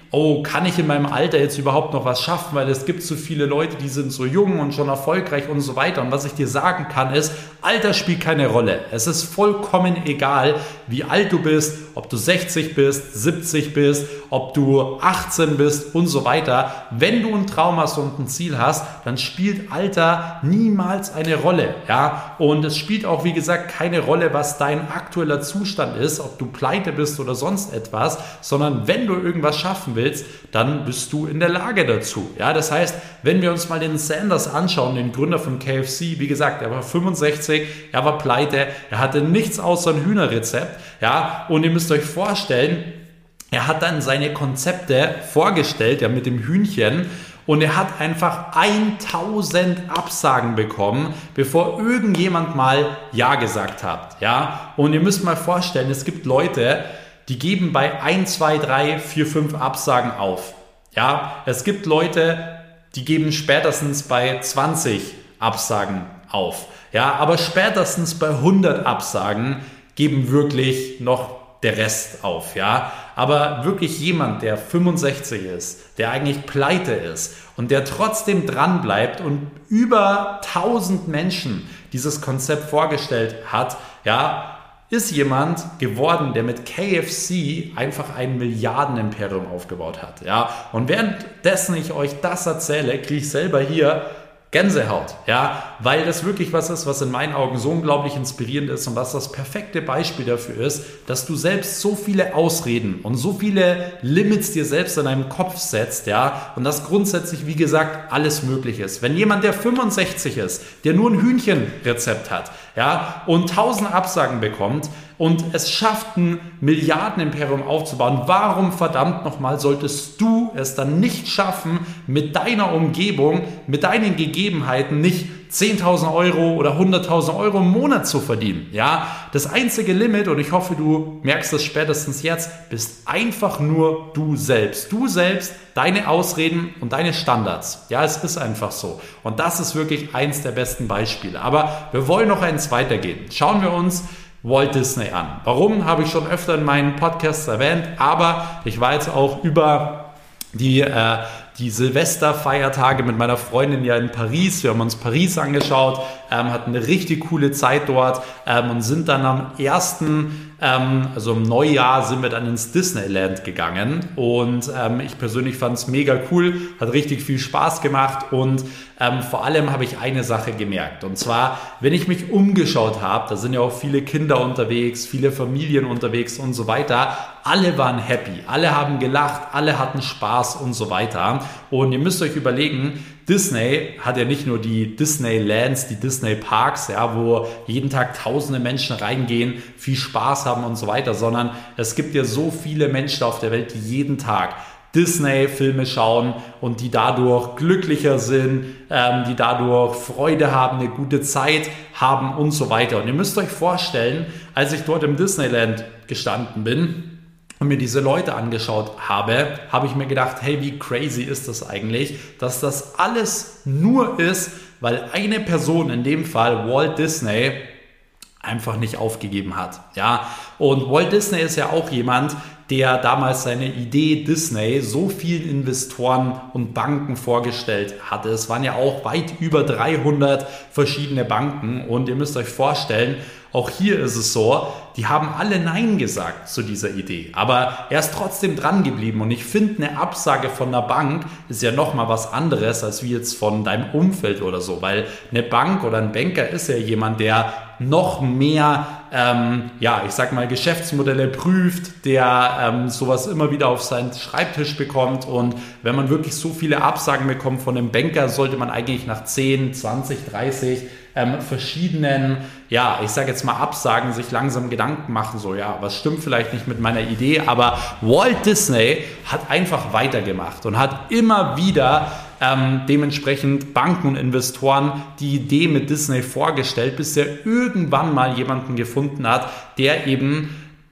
oh, kann ich in meinem Alter jetzt überhaupt noch was schaffen, weil es gibt so viele Leute, die sind so jung und schon erfolgreich und so weiter. Und was ich dir sagen kann ist, Alter spielt keine Rolle. Es ist vollkommen egal, wie alt du bist, ob du sechzig bist, siebzig bist, ob du achtzehn bist und so weiter. Wenn du einen Traum hast und ein Ziel hast, dann spielt Alter niemals eine Rolle. Ja? Und es spielt auch, wie gesagt, keine Rolle, was dein aktueller Zustand ist, ob du pleite bist oder sonst etwas, sondern wenn du irgendwas schaffen willst, dann bist du in der Lage dazu. Ja? Das heißt, wenn wir uns mal den Sanders anschauen, den Gründer von K F C, wie gesagt, er war fünfundsechzig, er war pleite, er hatte nichts außer ein Hühnerrezept. Ja? Und ihr müsst euch vorstellen, er hat dann seine Konzepte vorgestellt, ja, mit dem Hühnchen, und er hat einfach tausend Absagen bekommen, bevor irgendjemand mal Ja gesagt hat. Ja? Und ihr müsst mal vorstellen, es gibt Leute, die geben bei eins, zwei, drei, vier, fünf Absagen auf. Ja? Es gibt Leute, die geben spätestens bei zwanzig Absagen auf. Ja? Aber spätestens bei hundert Absagen geben wirklich noch der Rest auf, ja. Aber wirklich jemand, der fünfundsechzig ist, der eigentlich pleite ist und der trotzdem dran bleibt und über tausend Menschen dieses Konzept vorgestellt hat, ja, ist jemand geworden, der mit K F C einfach ein Milliardenimperium aufgebaut hat, ja. Und währenddessen ich euch das erzähle, kriege ich selber hier Gänsehaut, ja, weil das wirklich was ist, was in meinen Augen so unglaublich inspirierend ist und was das perfekte Beispiel dafür ist, dass du selbst so viele Ausreden und so viele Limits dir selbst in deinem Kopf setzt, ja, und dass grundsätzlich, wie gesagt, alles möglich ist. Wenn jemand, der fünfundsechzig ist, der nur ein Hühnchenrezept hat, ja, und tausend Absagen bekommt und es schafft, ein Milliardenimperium aufzubauen, warum verdammt nochmal solltest du es dann nicht schaffen, mit deiner Umgebung, mit deinen Gegebenheiten nicht zehntausend Euro oder hunderttausend Euro im Monat zu verdienen? Ja, das einzige Limit, und ich hoffe, du merkst das spätestens jetzt, bist einfach nur du selbst. Du selbst, deine Ausreden und deine Standards. Ja, es ist einfach so. Und das ist wirklich eins der besten Beispiele. Aber wir wollen noch eins weitergehen. Schauen wir uns Walt Disney an. Warum, habe ich schon öfter in meinen Podcasts erwähnt, aber ich war jetzt auch über die, äh, die Silvesterfeiertage mit meiner Freundin ja in Paris. Wir haben uns Paris angeschaut, ähm, hatten eine richtig coole Zeit dort ähm, und sind dann am ersten, ähm, also im Neujahr, sind wir dann ins Disneyland gegangen und ähm, ich persönlich fand es mega cool, hat richtig viel Spaß gemacht und ähm, vor allem habe ich eine Sache gemerkt, und zwar, wenn ich mich umgeschaut habe, da sind ja auch viele Kinder unterwegs, viele Familien unterwegs und so weiter, alle waren happy, alle haben gelacht, alle hatten Spaß und so weiter. Und ihr müsst euch überlegen, Disney hat ja nicht nur die Disneylands, die Disney Parks, ja, wo jeden Tag tausende Menschen reingehen, viel Spaß haben und so weiter, sondern es gibt ja so viele Menschen auf der Welt, die jeden Tag Disney-Filme schauen und die dadurch glücklicher sind, ähm, die dadurch Freude haben, eine gute Zeit haben und so weiter. Und ihr müsst euch vorstellen, als ich dort im Disneyland gestanden bin und mir diese Leute angeschaut habe, habe ich mir gedacht, hey, wie crazy ist das eigentlich, dass das alles nur ist, weil eine Person, in dem Fall Walt Disney, einfach nicht aufgegeben hat. Ja? Und Walt Disney ist ja auch jemand, der damals seine Idee Disney so vielen Investoren und Banken vorgestellt hatte. Es waren ja auch weit über dreihundert verschiedene Banken und ihr müsst euch vorstellen, auch hier ist es so, die haben alle Nein gesagt zu dieser Idee, aber er ist trotzdem dran geblieben und ich finde, eine Absage von einer Bank ist ja nochmal was anderes als wie jetzt von deinem Umfeld oder so, weil eine Bank oder ein Banker ist ja jemand, der noch mehr, ähm, ja, ich sag mal, Geschäftsmodelle prüft, der ähm, sowas immer wieder auf seinen Schreibtisch bekommt, und wenn man wirklich so viele Absagen bekommt von einem Banker, sollte man eigentlich nach zehn, zwanzig, dreißig ähm, verschiedenen, ja, ich sage jetzt mal Absagen, sich langsam Gedanken machen, so, ja, was stimmt vielleicht nicht mit meiner Idee, aber Walt Disney hat einfach weitergemacht und hat immer wieder Ähm, dementsprechend Banken und Investoren die Idee mit Disney vorgestellt, bis er irgendwann mal jemanden gefunden hat, der eben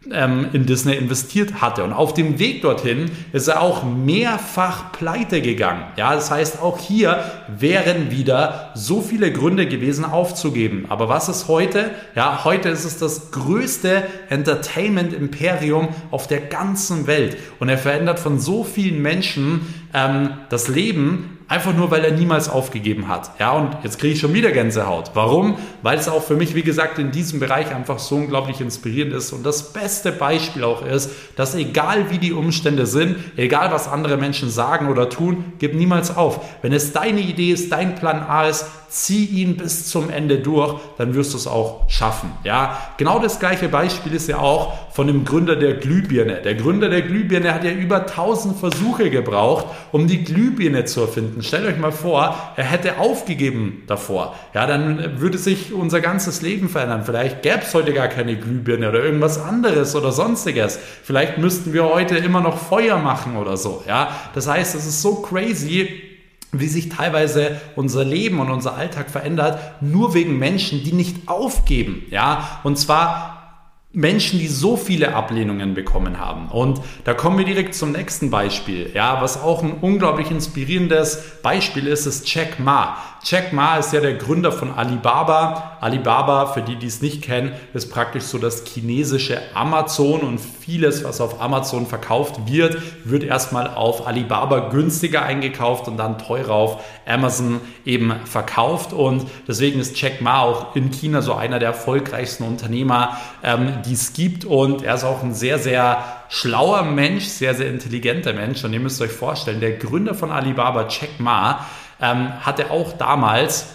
ähm, in Disney investiert hatte. Und auf dem Weg dorthin ist er auch mehrfach pleite gegangen. Ja, das heißt, auch hier wären wieder so viele Gründe gewesen, aufzugeben. Aber was ist heute? Ja, heute ist es das größte Entertainment-Imperium auf der ganzen Welt. Und er verändert von so vielen Menschen ähm, das Leben, einfach nur, weil er niemals aufgegeben hat. Ja, und jetzt kriege ich schon wieder Gänsehaut. Warum? Weil es auch für mich, wie gesagt, in diesem Bereich einfach so unglaublich inspirierend ist und das beste Beispiel auch ist, dass egal wie die Umstände sind, egal was andere Menschen sagen oder tun, gib niemals auf. Wenn es deine Idee ist, dein Plan A ist, zieh ihn bis zum Ende durch, dann wirst du es auch schaffen. Ja, genau das gleiche Beispiel ist ja auch von dem Gründer der Glühbirne. Der Gründer der Glühbirne hat ja über tausend Versuche gebraucht, um die Glühbirne zu erfinden. Stellt euch mal vor, er hätte aufgegeben davor. Ja, dann würde sich unser ganzes Leben verändern. Vielleicht gäbe es heute gar keine Glühbirne oder irgendwas anderes oder sonstiges. Vielleicht müssten wir heute immer noch Feuer machen oder so. Ja, das heißt, es ist so crazy, wie sich teilweise unser Leben und unser Alltag verändert, nur wegen Menschen, die nicht aufgeben. Ja, und zwar Menschen, die so viele Ablehnungen bekommen haben. Und da kommen wir direkt zum nächsten Beispiel. Ja, was auch ein unglaublich inspirierendes Beispiel ist, ist Jack Ma. Jack Ma ist ja der Gründer von Alibaba. Alibaba, für die, die es nicht kennen, ist praktisch so das chinesische Amazon und vieles, was auf Amazon verkauft wird, wird erstmal auf Alibaba günstiger eingekauft und dann teurer auf Amazon eben verkauft. Und deswegen ist Jack Ma auch in China so einer der erfolgreichsten Unternehmer, ähm, die es gibt. Und er ist auch ein sehr, sehr schlauer Mensch, sehr, sehr intelligenter Mensch. Und ihr müsst euch vorstellen, der Gründer von Alibaba, Jack Ma, ähm, hatte auch damals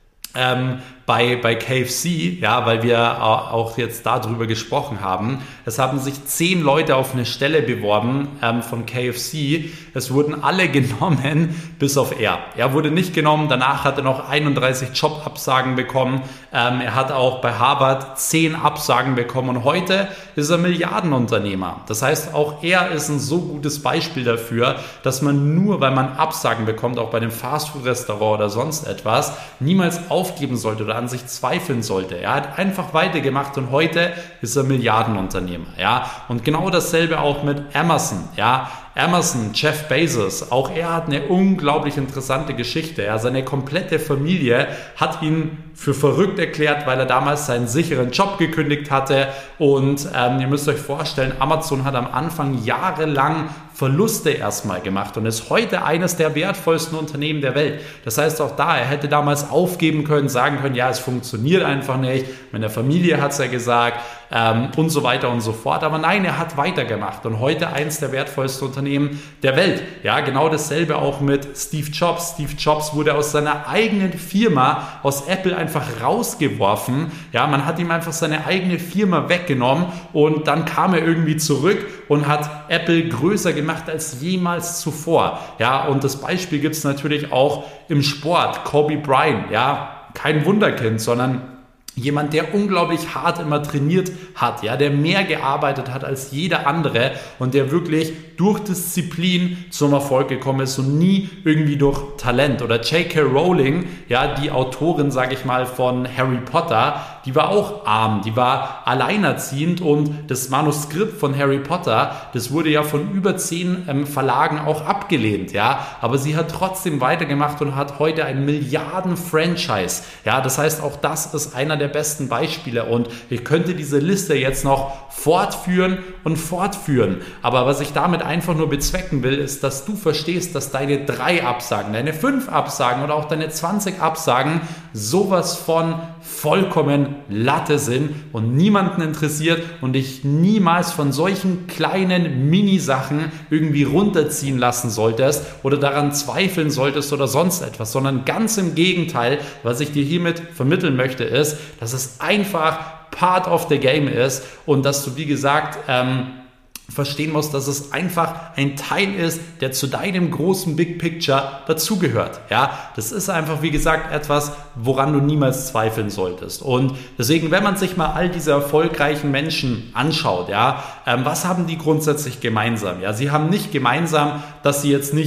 ähm, bei, bei K F C, ja, weil wir auch jetzt darüber gesprochen haben, es haben sich zehn Leute auf eine Stelle beworben ähm, von K F C. Es wurden alle genommen, bis auf er. Er wurde nicht genommen, danach hat er noch einunddreißig Jobabsagen bekommen. Ähm, er hat auch bei Harvard zehn Absagen bekommen und heute ist er Milliardenunternehmer. Das heißt, auch er ist ein so gutes Beispiel dafür, dass man nur, weil man Absagen bekommt, auch bei dem Fastfood-Restaurant oder sonst etwas, niemals aufgeben sollte oder an sich zweifeln sollte. Er hat einfach weitergemacht und heute ist er Milliardenunternehmer. Ja? Und genau dasselbe auch mit Amazon. Ja? Amazon, Jeff Bezos, auch er hat eine unglaublich interessante Geschichte. Ja, seine komplette Familie hat ihn für verrückt erklärt, weil er damals seinen sicheren Job gekündigt hatte. Und ähm, ihr müsst euch vorstellen, Amazon hat am Anfang jahrelang Verluste erstmal gemacht und ist heute eines der wertvollsten Unternehmen der Welt. Das heißt auch da, er hätte damals aufgeben können, sagen können, ja, es funktioniert einfach nicht. Meine Familie hat es ja gesagt ähm, und so weiter und so fort. Aber nein, er hat weitergemacht und heute eines der wertvollsten Unternehmen der Welt. Ja, genau dasselbe auch mit Steve Jobs. Steve Jobs wurde aus seiner eigenen Firma, aus Apple einfach rausgeworfen. Ja, man hat ihm einfach seine eigene Firma weggenommen und dann kam er irgendwie zurück und hat Apple größer gemacht als jemals zuvor. Ja, und das Beispiel gibt es natürlich auch im Sport. Kobe Bryant, ja, kein Wunderkind, sondern jemand, der unglaublich hart immer trainiert hat, ja, der mehr gearbeitet hat als jeder andere und der wirklich durch Disziplin zum Erfolg gekommen ist und nie irgendwie durch Talent. Oder J K Rowling, ja, die Autorin, sage ich mal, von Harry Potter, die war auch arm, die war alleinerziehend und das Manuskript von Harry Potter, das wurde ja von über zehn ähm, Verlagen auch abgelehnt, ja, aber sie hat trotzdem weitergemacht und hat heute ein Milliarden-Franchise, ja, das heißt, auch das ist einer der besten Beispiele und ich könnte diese Liste jetzt noch fortführen und fortführen, aber was ich damit einfach nur bezwecken will, ist, dass du verstehst, dass deine drei Absagen, deine fünf Absagen oder auch deine zwanzig Absagen sowas von vollkommen Latte sind und niemanden interessiert und dich niemals von solchen kleinen Mini-Sachen irgendwie runterziehen lassen solltest oder daran zweifeln solltest oder sonst etwas, sondern ganz im Gegenteil, was ich dir hiermit vermitteln möchte, ist, dass es einfach Part of the Game ist und dass du, wie gesagt, ähm, verstehen musst, dass es einfach ein Teil ist, der zu deinem großen Big Picture dazugehört. Ja, das ist einfach, wie gesagt, etwas, woran du niemals zweifeln solltest. Und deswegen, wenn man sich mal all diese erfolgreichen Menschen anschaut, ja, ähm, was haben die grundsätzlich gemeinsam? Ja, sie haben nicht gemeinsam, dass sie jetzt nicht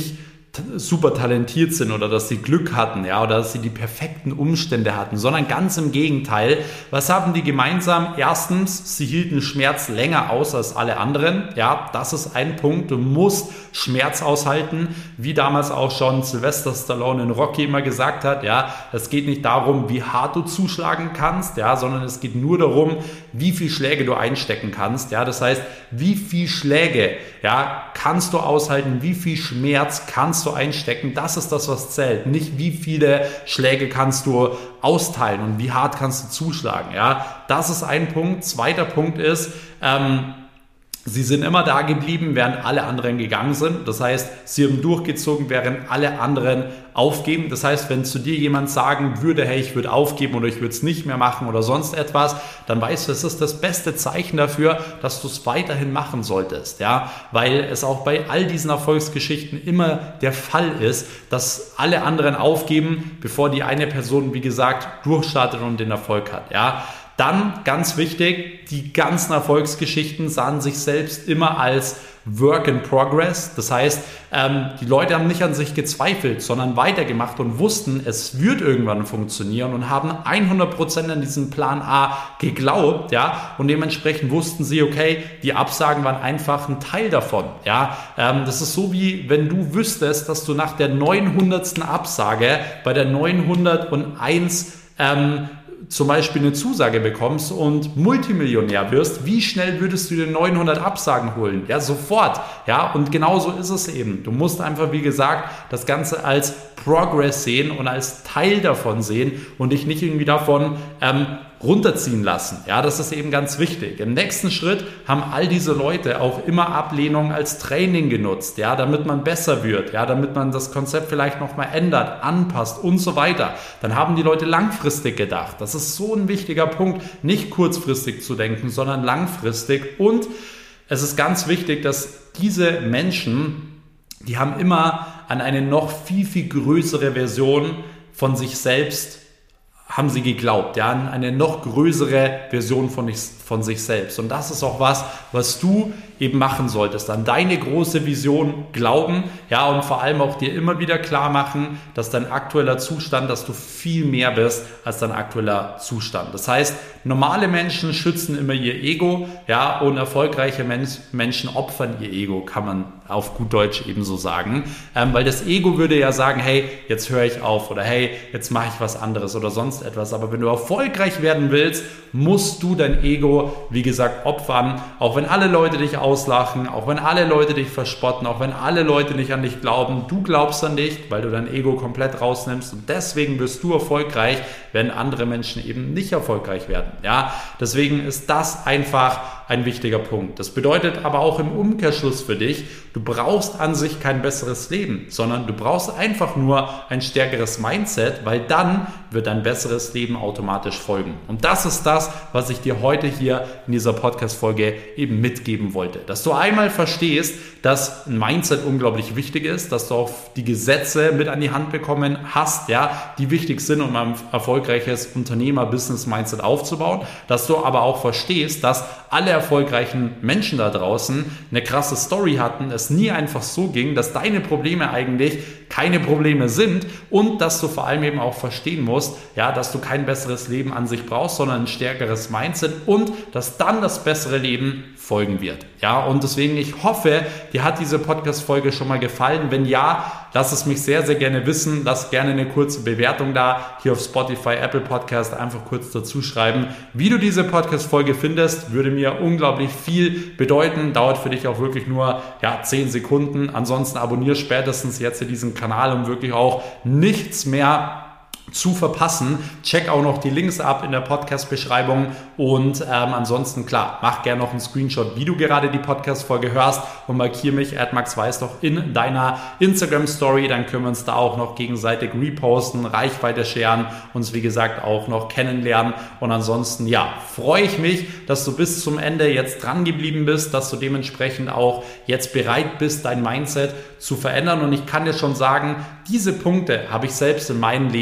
super talentiert sind oder dass sie Glück hatten, ja, oder dass sie die perfekten Umstände hatten, sondern ganz im Gegenteil. Was haben die gemeinsam? Erstens, sie hielten Schmerz länger aus als alle anderen, ja, das ist ein Punkt. Du musst Schmerz aushalten, wie damals auch schon Sylvester Stallone in Rocky immer gesagt hat, ja, es geht nicht darum, wie hart du zuschlagen kannst, ja, sondern es geht nur darum, wie viel Schläge du einstecken kannst, ja, das heißt, wie viel Schläge, ja, kannst du aushalten, wie viel Schmerz kannst du einstecken, das ist das, was zählt, nicht wie viele Schläge kannst du austeilen und wie hart kannst du zuschlagen, ja, das ist ein Punkt. Zweiter Punkt ist, ähm, sie sind immer da geblieben, während alle anderen gegangen sind. Das heißt, sie haben durchgezogen, während alle anderen aufgeben. Das heißt, wenn zu dir jemand sagen würde, hey, ich würde aufgeben oder ich würde es nicht mehr machen oder sonst etwas, dann weißt du, es ist das beste Zeichen dafür, dass du es weiterhin machen solltest. Ja? Weil es auch bei all diesen Erfolgsgeschichten immer der Fall ist, dass alle anderen aufgeben, bevor die eine Person, wie gesagt, durchstartet und den Erfolg hat. Ja? Dann, ganz wichtig, die ganzen Erfolgsgeschichten sahen sich selbst immer als Work in Progress. Das heißt, ähm, die Leute haben nicht an sich gezweifelt, sondern weitergemacht und wussten, es wird irgendwann funktionieren und haben hundert Prozent an diesen Plan A geglaubt, ja, und dementsprechend wussten sie, okay, die Absagen waren einfach ein Teil davon, ja. Ähm, das ist so wie, wenn du wüsstest, dass du nach der neunhundertsten Absage bei der neunhunderteins ähm, zum Beispiel eine Zusage bekommst und Multimillionär wirst, wie schnell würdest du dir neunhundert Absagen holen? Ja, sofort. Ja, und genauso ist es eben. Du musst einfach, wie gesagt, das Ganze als Progress sehen und als Teil davon sehen und dich nicht irgendwie davon ähm, runterziehen lassen. Ja, das ist eben ganz wichtig. Im nächsten Schritt haben all diese Leute auch immer Ablehnung als Training genutzt, ja, damit man besser wird, ja, damit man das Konzept vielleicht nochmal ändert, anpasst und so weiter. Dann haben die Leute langfristig gedacht. Das ist so ein wichtiger Punkt, nicht kurzfristig zu denken, sondern langfristig. Und es ist ganz wichtig, dass diese Menschen, die haben immer an eine noch viel, viel größere Version von sich selbst haben sie geglaubt, ja, an eine noch größere Version von, von sich selbst. Und das ist auch was, was du eben machen solltest, an deine große Vision glauben, ja, und vor allem auch dir immer wieder klar machen, dass dein aktueller Zustand, dass du viel mehr bist als dein aktueller Zustand. Das heißt, normale Menschen schützen immer ihr Ego, ja, und erfolgreiche Mensch, Menschen opfern ihr Ego, kann man auf gut Deutsch eben so sagen, ähm, weil das Ego würde ja sagen, hey, jetzt höre ich auf oder hey, jetzt mache ich was anderes oder sonst etwas. Aber wenn du erfolgreich werden willst, musst du dein Ego, wie gesagt, opfern, auch wenn alle Leute dich auslachen, auch wenn alle Leute dich verspotten, auch wenn alle Leute nicht an dich glauben, du glaubst an dich, weil du dein Ego komplett rausnimmst und deswegen wirst du erfolgreich, wenn andere Menschen eben nicht erfolgreich werden. Ja, deswegen ist das einfach ein wichtiger Punkt. Das bedeutet aber auch im Umkehrschluss für dich, du brauchst an sich kein besseres Leben, sondern du brauchst einfach nur ein stärkeres Mindset, weil dann wird ein besseres Leben automatisch folgen. Und das ist das, was ich dir heute hier in dieser Podcast-Folge eben mitgeben wollte. Dass du einmal verstehst, dass ein Mindset unglaublich wichtig ist, dass du auch die Gesetze mit an die Hand bekommen hast, ja, die wichtig sind, um ein erfolgreiches Unternehmer-Business-Mindset aufzubauen, dass du aber auch verstehst, dass alle erfolgreichen Menschen da draußen eine krasse Story hatten, es nie einfach so ging, dass deine Probleme eigentlich keine Probleme sind und dass du vor allem eben auch verstehen musst, ja, dass du kein besseres Leben an sich brauchst, sondern ein stärkeres Mindset und dass dann das bessere Leben folgen wird. Ja, und deswegen, ich hoffe, dir hat diese Podcast-Folge schon mal gefallen. Wenn ja, lass es mich sehr, sehr gerne wissen. Lass gerne eine kurze Bewertung da, hier auf Spotify, Apple Podcast, einfach kurz dazu schreiben. Wie du diese Podcast-Folge findest, würde mir unglaublich viel bedeuten. Dauert für dich auch wirklich nur ja, zehn Sekunden. Ansonsten abonniere spätestens jetzt hier diesen Kanal, um wirklich auch nichts mehr zu verpassen. Check auch noch die Links ab in der Podcast-Beschreibung und ähm, ansonsten, klar, mach gerne noch einen Screenshot, wie du gerade die Podcast-Folge hörst und markiere mich, at Max Weißdorf, in deiner Instagram-Story, dann können wir uns da auch noch gegenseitig reposten, Reichweite scheren, uns wie gesagt auch noch kennenlernen und ansonsten, ja, freue ich mich, dass du bis zum Ende jetzt dran geblieben bist, dass du dementsprechend auch jetzt bereit bist, dein Mindset zu verändern und ich kann dir schon sagen, diese Punkte habe ich selbst in meinem Leben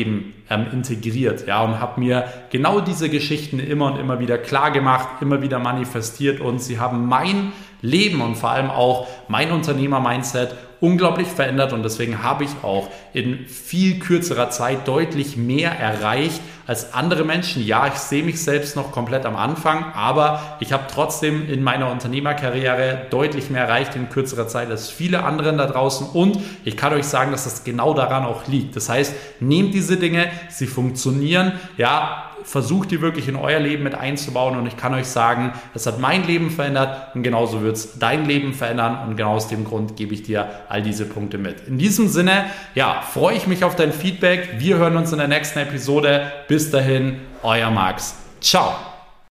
ähm, integriert, ja, und habe mir genau diese Geschichten immer und immer wieder klar gemacht, immer wieder manifestiert und sie haben mein Leben und vor allem auch mein Unternehmer-Mindset unglaublich verändert und deswegen habe ich auch in viel kürzerer Zeit deutlich mehr erreicht als andere Menschen. Ja, ich sehe mich selbst noch komplett am Anfang, aber ich habe trotzdem in meiner Unternehmerkarriere deutlich mehr erreicht in kürzerer Zeit als viele anderen da draußen und ich kann euch sagen, dass das genau daran auch liegt. Das heißt, nehmt diese Dinge, sie funktionieren, ja, versucht die wirklich in euer Leben mit einzubauen und ich kann euch sagen, das hat mein Leben verändert und genauso wird es dein Leben verändern und genau aus dem Grund gebe ich dir all diese Punkte mit. In diesem Sinne, ja, freue ich mich auf dein Feedback. Wir hören uns in der nächsten Episode. Bis dahin, euer Max. Ciao.